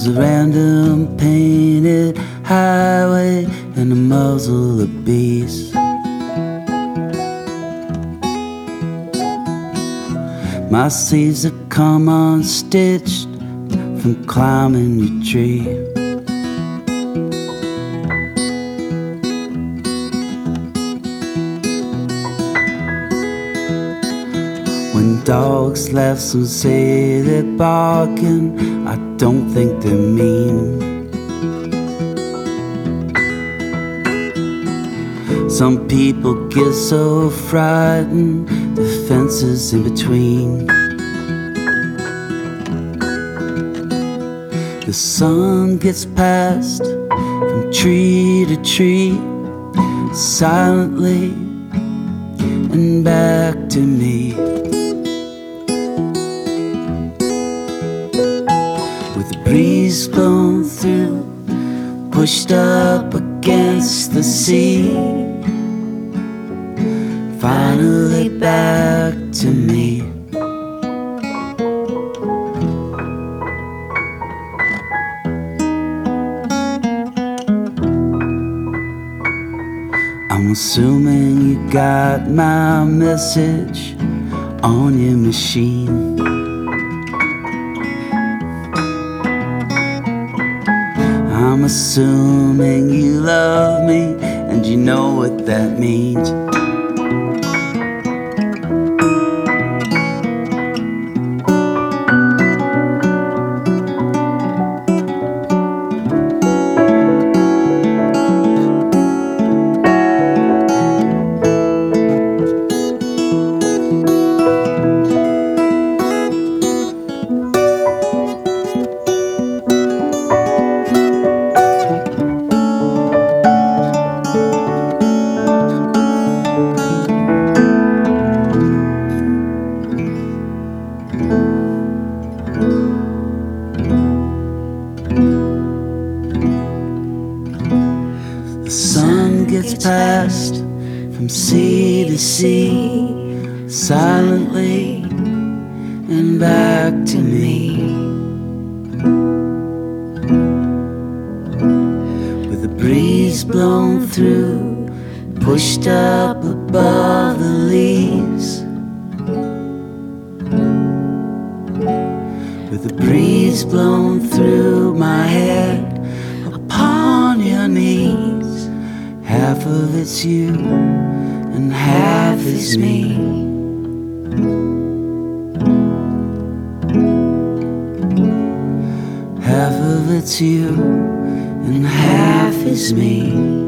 There's a random painted highway and a muzzle of bees. My sleeves have come unstitched from climbing your tree. When dogs laugh, some say they're barking. I don't think they're mean. Some people get so frightened, the fences in between. The sun gets passed from tree to tree, silently and back to me. With the breeze blown through, pushed up against the sea, finally back to me. I'm assuming you got my message on your machine. I'm assuming you love me and you know what that means. The sun gets passed from sea to sea, silently and back to me. With the breeze blown through, pushed up above the leaves. With the breeze blown through my head, upon your knees. Half of it's you and half is me. Half of it's you and half is me.